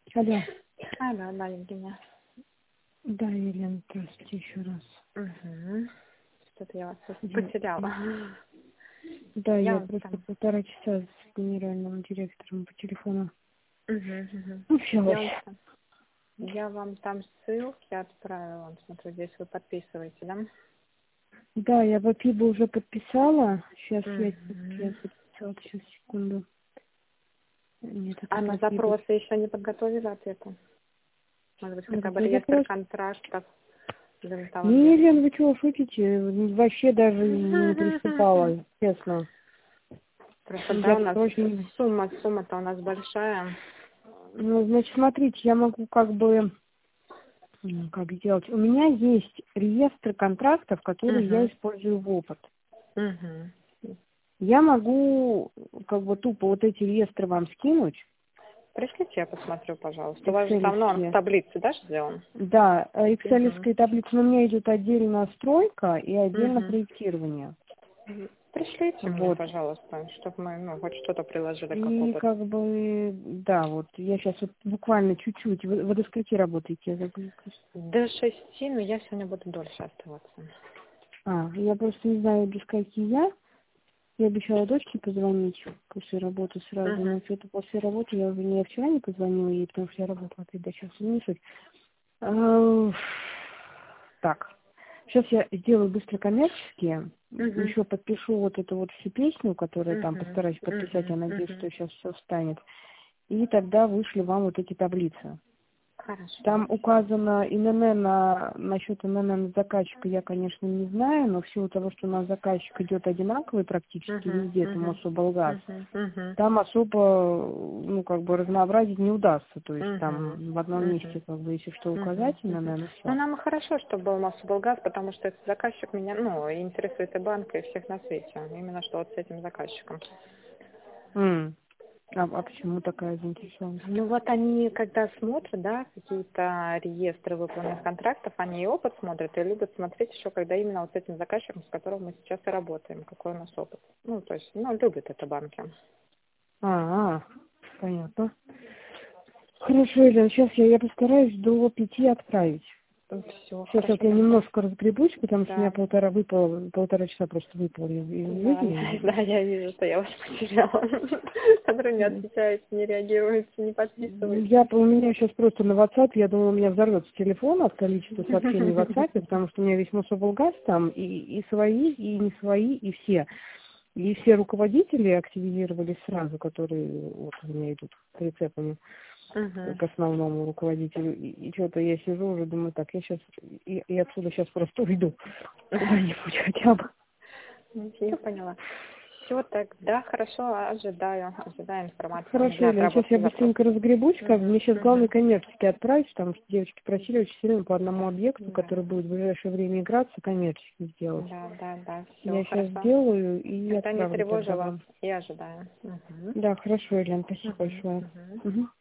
Алло. Алло, да, Евгения. Да, Елена, здравствуйте еще раз. Угу. Что-то я вас Я- потеряла. Да, я Я просто там. 1,5 часа с генеральным директором по телефону Угу. общалась. Я вам там ссылки отправила. Смотрю, здесь вы подписываете, да? Да, я в АПИБу уже подписала. Сейчас я Угу. подписала, сейчас, секунду. Нет, это А по на АПИБу. запросы еще не подготовили ответа? Может быть, На хотя бы какой реестр запрос? контрактов для того Не, объекта? Елена, вы чего шутите? Вообще даже не приступала, честно. Просто, да, Я у нас очень... сумма-то у нас большая. Ну, значит, смотрите, я могу как бы... Как сделать? У меня есть реестр контрактов, которые я Угу. использую в опыт. Угу. Я могу как бы тупо вот эти реестры вам скинуть, Пришлите, я посмотрю, пожалуйста. У вас же со мной он в экселевские. таблице, да, сделан? Да, Угу. экселевская таблица, но у меня идет отдельно стройка и отдельно Угу. проектирование. Пришлите мне, Вот. пожалуйста, чтобы мы, хоть что-то приложили как И опыт. как бы, да, вот я сейчас вот буквально чуть-чуть. Вы до скольки работаете? Я забыла просто. До 6, но я сегодня буду дольше оставаться. Я просто не знаю, до скольки я. Я обещала дочке позвонить после работы сразу, Угу. но что-то после работы я уже не вчера не позвонила ей, потому что я работала опять до часа, не суть. А, Так, сейчас я сделаю быстро коммерческие, Угу. еще подпишу вот эту вот всю песню, которую там Угу. постараюсь подписать, я надеюсь, Угу. что сейчас все встанет, и тогда вышлю вам вот эти таблицы. Хорошо. Там указано ИНН насчет ИНН заказчика, я, конечно, не знаю, но в силу того, что у нас заказчик идет одинаковый практически Угу. везде, это Угу. Мособлгаз, Угу. Угу. там особо, как бы разнообразить не удастся. То есть Угу. там в одном месте, Угу. как бы, если что, Угу. указательно, Угу. наверное, Ну, все. нам и хорошо, чтобы был Мособлгаз, потому что этот заказчик меня, интересует и банк, и всех на свете. Именно что вот с этим заказчиком. А почему такая заинтересованность? Ну вот они, когда смотрят, да, какие-то реестры выполненных контрактов, они и опыт смотрят, и любят смотреть еще, когда именно вот с этим заказчиком, с которым мы сейчас и работаем, какой у нас опыт. То есть, любят это банки. Понятно. Хорошо, Елена, сейчас я постараюсь до 5 отправить. Все, Сейчас вот хорошо, я да. немножко разгребусь, потому что у меня Да, полтора часа просто выпало из да, жизни. да, я вижу, что я вас потеряла, который не отвечает, не реагирует, не подписывает. У меня сейчас просто на WhatsApp, я думаю, у меня взорвется телефон от количества сообщений в WhatsApp, потому что у меня весь Мособлгаз там, и свои, и не свои, и все. И все руководители активизировались сразу, которые вот у меня идут прицепами Угу. к основному руководителю. И что-то я сижу уже, думаю, так, я сейчас и отсюда сейчас просто уйду куда-нибудь хотя бы. Я поняла. Все, тогда хорошо, ожидаю информацию Хорошо, для Елена, сейчас я отработки запроса. быстренько разгребусь, как бы мне сейчас главное Угу. коммерчески отправить, потому что девочки просили очень сильно по одному объекту, Да, который будет в ближайшее время играться, коммерчески сделать. да, все Я сейчас хорошо. сделаю и Тогда не отправлю тревожу тогда вас вам. и ожидаю. Угу. Да, хорошо, Елена, спасибо Угу. большое. Угу. Мгм.